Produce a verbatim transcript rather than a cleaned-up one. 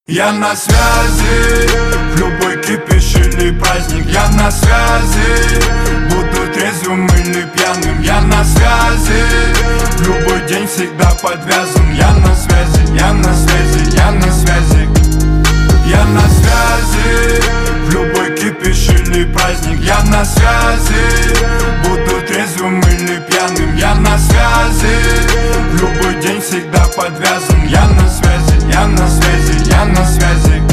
Я на связи, в любой кипиш или праздник. Я на связи, буду трезвым или пьяным. Я на связи, в любой день всегда подвязан. Я на связи, я на связи, я на связи. Я на связи, в любой кипиш или праздник. Я на связи, буду трезвым или пьяным. Я на связи, в любой день всегда подвязан. Я на связи, я на связи, я на связи.